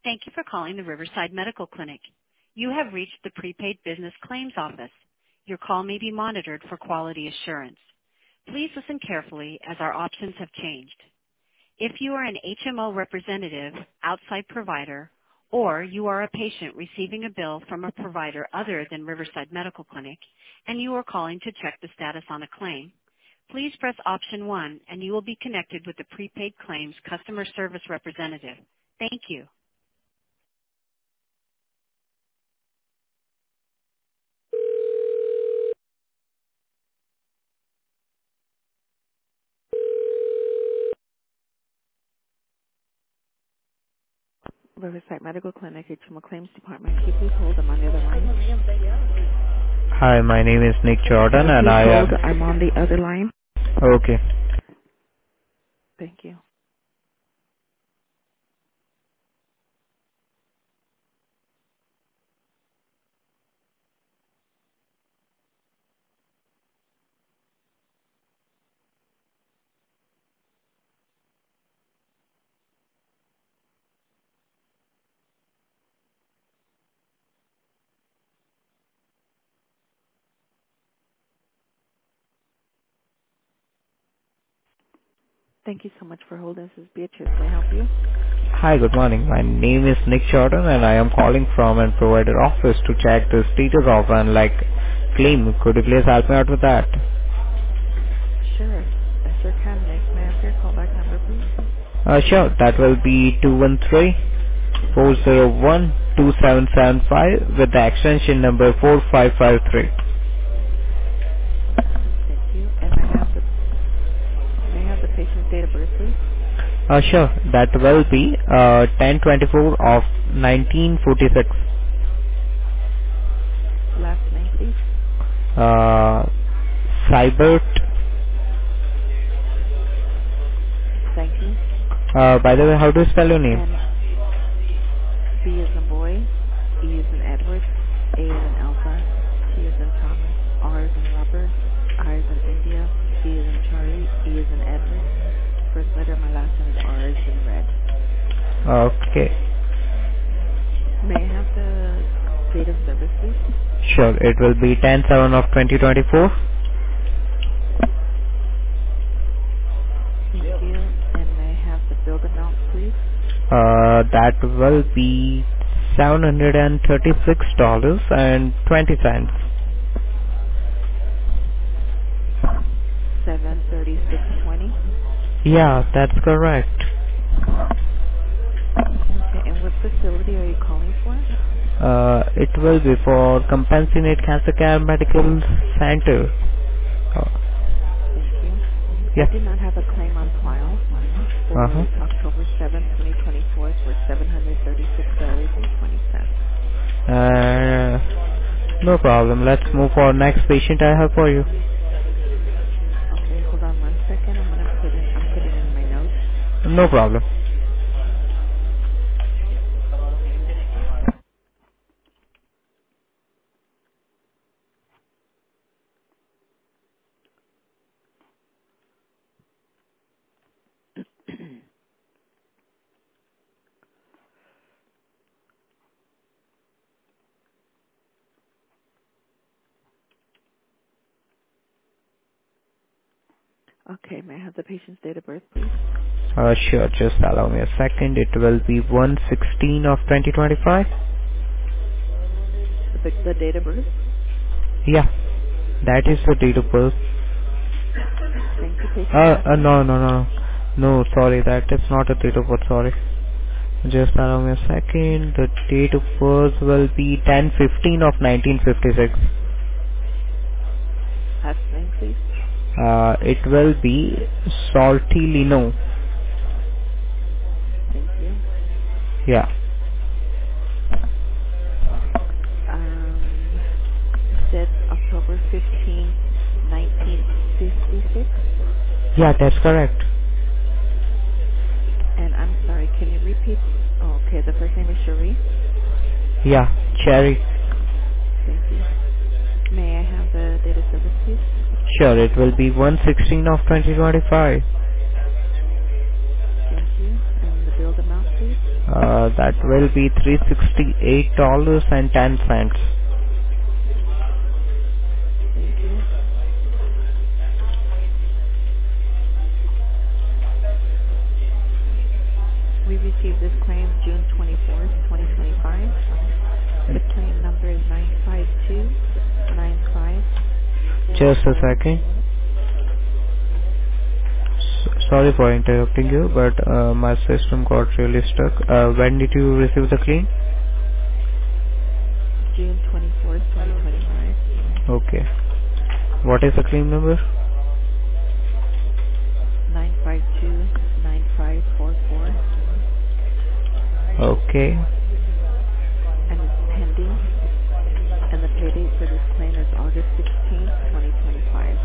Thank you for calling the Riverside Medical Clinic. You have reached the prepaid business claims office. Your call may be monitored for quality assurance. Please listen carefully as our options have changed. If you are an HMO representative, outside provider, or you are a patient receiving a bill from a provider other than Riverside Medical Clinic and you are calling to check the status on a claim, please press option 1 and you will be connected with the prepaid claims customer service representative. Thank you. Riverside Medical Clinic, HMO Claims Department. Can you please hold? I'm on the other line. Hi, my name is Nick Can Jordan you and please I hold? am I'm on the other line. okay. Thank you. Thank you so much for holding. This is Beatrice. May I help you? Hi, good morning. My name is Nick Jordan and I am calling from an provider office to check the status of an claim. Could you please help me out with that? Sure. I sure can, Nick. May I have your callback number, please? Sure. That will be 213-401-2775 with the extension number 4553. Thank you. And may I have the patient's date of birth, please? Sure. That will be 1024 of 1946. Last name, please. Uh, Cybert. Thank you. By the way, how do you spell your name? And B is in boy, E is in Edward, A is in Alpha, T is in Thomas, R is in Robert, I is in India, C is in Charlie, E is in Edward. First letter of my last name is R is in red. Okay. May I have the date of service, please? Sure. It will be 10/7 of 2024. Thank you. And may I have the billed amount, please? That will be $736.20. 736.20. Yeah, that's correct. Okay. And what facility are you calling for? It will be for Compassionate Cancer Care Medical Center. Uh, Thank you. I yeah. do not have a claim on file Uh-huh. for October 7th, 2024 for $736.20. Uh, no problem. Let's move for next patient I have for you. Okay, hold on one second. I'm putting in my notes. No problem. Okay, may I have the patient's date of birth, please? Sure. Just allow me a second. It will be 1/16 of 2025. The date of birth? Yeah, that is the date of birth. Thank you. Patient's last name? No, no, no. No, sorry, that is not a date of birth, sorry. Just allow me a second. The date of birth will be 10/15 of 1956. Last name, please. It will be Saltilino. Thank you. Yeah. Um, you said October 15th, 1956? Yeah, that's correct. And I'm sorry, can you repeat? Oh, okay, the first name is Cherie. Yeah, Cherry. Thank you. May I have the date of service, please? Sure, it will be 1/16 of 2025. Thank you. And the billed amount, please? That will be $368.10. Thank you. We received this claim June 24th, 2025. The claim number is 9529544. Just a second. Sorry for interrupting you, but my system got really stuck. When did you receive the claim? June 24th, 2025. Okay. What is the claim number? 9529544. Okay. And it's pending. And the pay date for this claim is August 16th, 2025.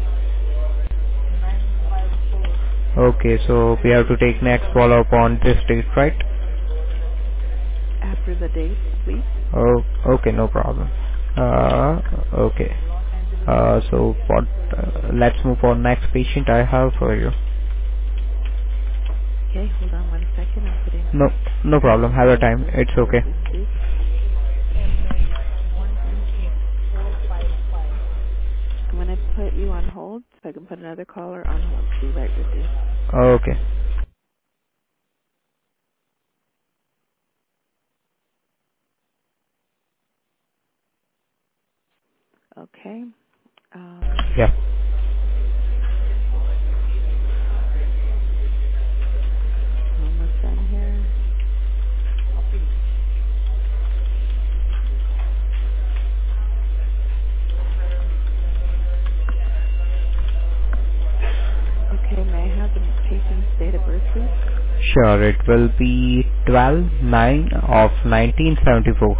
Okay, so we have to take next follow-up on this date, right? After the date, please. Oh, okay, no problem. Okay. So for, let's move on next patient I have for you. Okay, hold on one second. I'm putting No, no problem. Have a hold time. It's as okay. we speak. I'm going to put you on hold so I can put another caller on hold. Be right with you. Okay. Okay. Yeah. Almost done here. Okay, may I have the patient's date of birth, please? Sure, it will be 12/9 of 1974.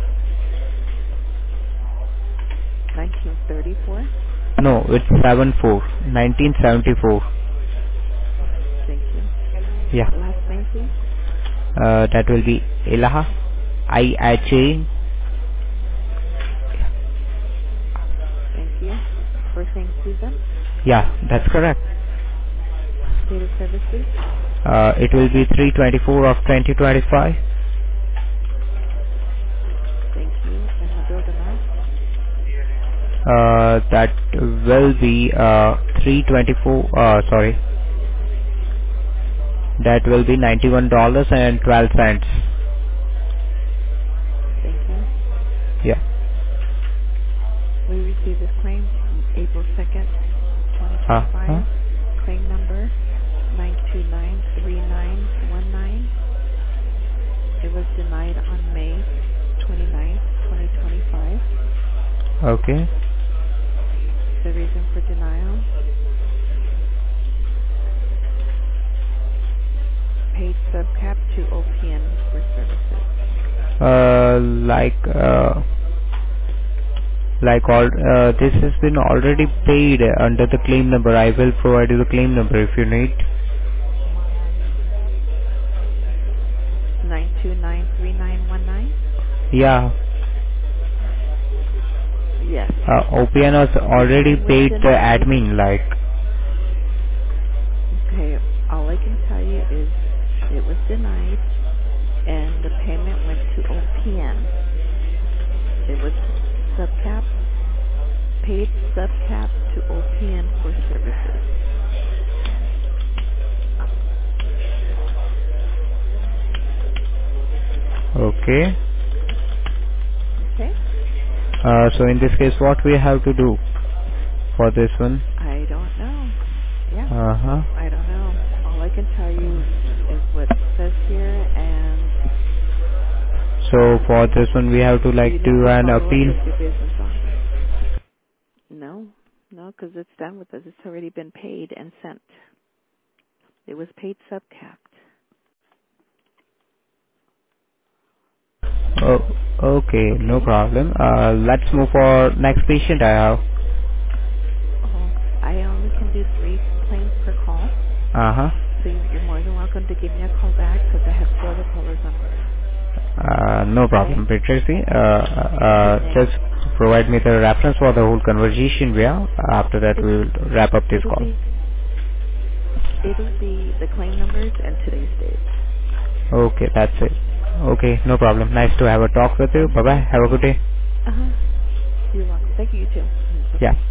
1934. No, it's 74. 1974. Thank you. Yeah. Last name, please. That will be Ilaha. IHA. Thank you. First name, Susan. Yeah, that's correct. Date of service, please. It will be 3/24 of 2025. Thank you. And the billed amount. That will be 3/24. Sorry, that will be $91.12. Thank you. Yeah. We received this claim April 2nd, Huh? 2025. Claim number 9293919. It was denied on May 29th, 2025. Okay. The reason for denial, paid subcap to OPN for services. Uh, like uh, like all this has been already paid under the claim number. I will provide you the claim number if you need. 9293919? Yeah. Yes. OPN has The already claim was paid the denied. admin. Like. Okay, all I can tell you is it was denied and the payment went to OPN. It was subcap, paid subcap to OPN for services. Okay. Okay? So in this case, what we have to do for this one? I don't know. Yeah, Uh-huh. I don't know. All I can tell you is what it says here, and So for this one, we have to do like you need do to an follow up appeal. with your business office? No, no, because it's done with us. It's already been paid and sent. It was paid subcapped. Oh, okay, no Okay? problem. Let's move for next patient I have. Oh, I only can do 3 claims per call, Uh-huh. so you're more than welcome to give me a call back because I have 2 other callers on hold. No Okay? problem, Patricia. Okay, thanks. Just provide me the reference for the whole conversation we have. After that, It, we will wrap up this it'll call. be it'll be the claim numbers and today's date. Okay, that's it. Okay, no problem. Nice to have a talk with you. Bye bye. Okay. Have a good day. Uh-huh. You're welcome. Thank you, you too. Yeah. Bye-bye.